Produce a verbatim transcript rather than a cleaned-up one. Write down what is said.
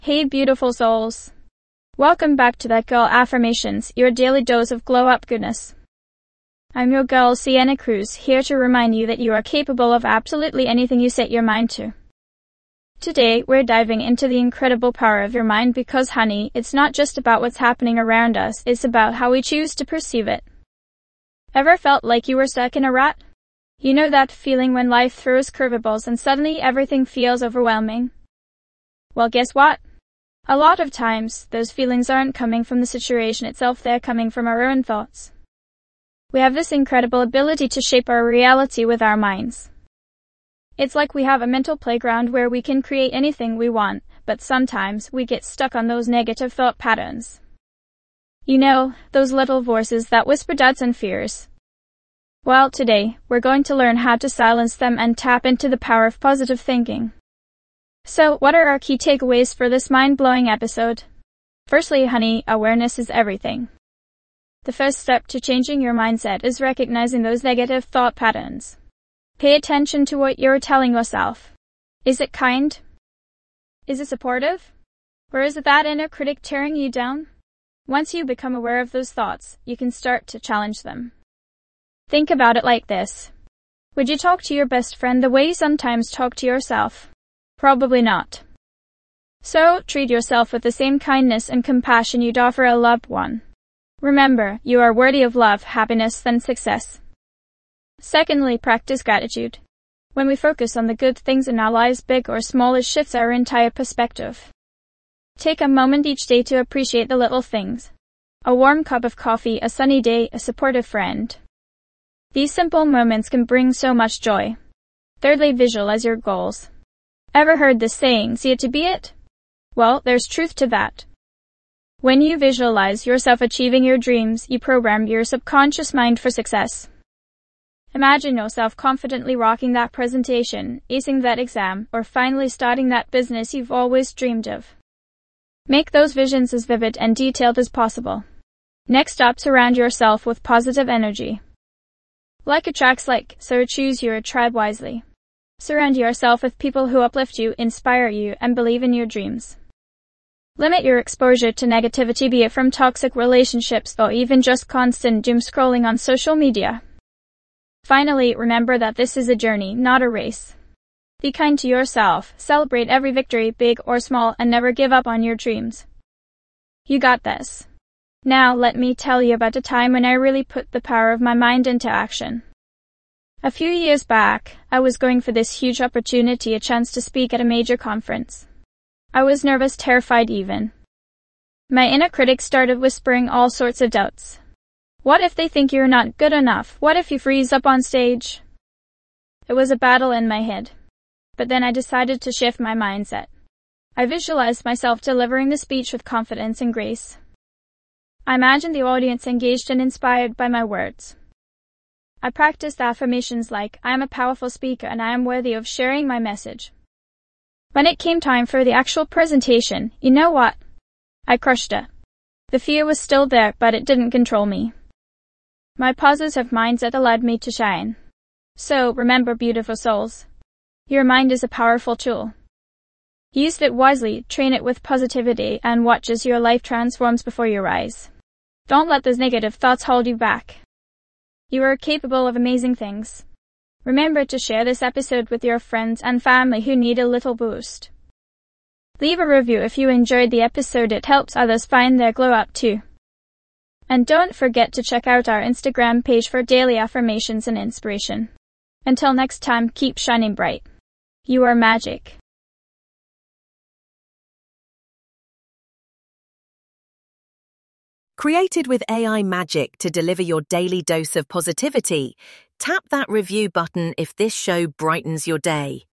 Hey beautiful souls. Welcome back to That Girl Affirmations, your daily dose of glow-up goodness. I'm your girl Sienna Cruz, here to remind you that you are capable of absolutely anything you set your mind to. Today, we're diving into the incredible power of your mind because, honey, it's not just about what's happening around us, it's about how we choose to perceive it. Ever felt like you were stuck in a rut? You know that feeling when life throws curveballs and suddenly everything feels overwhelming? Well, guess what? A lot of times, those feelings aren't coming from the situation itself, they're coming from our own thoughts. We have this incredible ability to shape our reality with our minds. It's like we have a mental playground where we can create anything we want, but sometimes we get stuck on those negative thought patterns. You know, those little voices that whisper doubts and fears. Well, today, we're going to learn how to silence them and tap into the power of positive thinking. So, what are our key takeaways for this mind-blowing episode? Firstly, honey, awareness is everything. The first step to changing your mindset is recognizing those negative thought patterns. Pay attention to what you're telling yourself. Is it kind? Is it supportive? Or is it that inner critic tearing you down? Once you become aware of those thoughts, you can start to challenge them. Think about it like this. Would you talk to your best friend the way you sometimes talk to yourself? Probably not. So, treat yourself with the same kindness and compassion you'd offer a loved one. Remember, you are worthy of love, happiness, and success. Secondly, practice gratitude. When we focus on the good things in our lives, big or small, it shifts our entire perspective. Take a moment each day to appreciate the little things. A warm cup of coffee, a sunny day, a supportive friend. These simple moments can bring so much joy. Thirdly, visualize your goals. Ever heard this saying, see it to be it? Well, there's truth to that. When you visualize yourself achieving your dreams, you program your subconscious mind for success. Imagine yourself confidently rocking that presentation, acing that exam, or finally starting that business you've always dreamed of. Make those visions as vivid and detailed as possible. Next up, surround yourself with positive energy. Like attracts like, so choose your tribe wisely. Surround yourself with people who uplift you, inspire you, and believe in your dreams. Limit your exposure to negativity, be it from toxic relationships or even just constant doom scrolling on social media. Finally, remember that this is a journey, not a race. Be kind to yourself, celebrate every victory, big or small, and never give up on your dreams. You got this. Now, let me tell you about a time when I really put the power of my mind into action. A few years back, I was going for this huge opportunity, a chance to speak at a major conference. I was nervous, terrified even. My inner critic started whispering all sorts of doubts. What if they think you're not good enough? What if you freeze up on stage? It was a battle in my head. But then I decided to shift my mindset. I visualized myself delivering the speech with confidence and grace. I imagined the audience engaged and inspired by my words. I practiced affirmations like, I am a powerful speaker and I am worthy of sharing my message. When it came time for the actual presentation, you know what? I crushed it. The fear was still there, but it didn't control me. My positive mindset allowed me to shine. So, remember, beautiful souls, your mind is a powerful tool. Use it wisely, train it with positivity, and watch as your life transforms before your eyes. Don't let those negative thoughts hold you back. You are capable of amazing things. Remember to share this episode with your friends and family who need a little boost. Leave a review if you enjoyed the episode, it helps others find their glow up too. And don't forget to check out our Instagram page for daily affirmations and inspiration. Until next time, keep shining bright. You are magic. Created with A I magic to deliver your daily dose of positivity, tap that review button if this show brightens your day.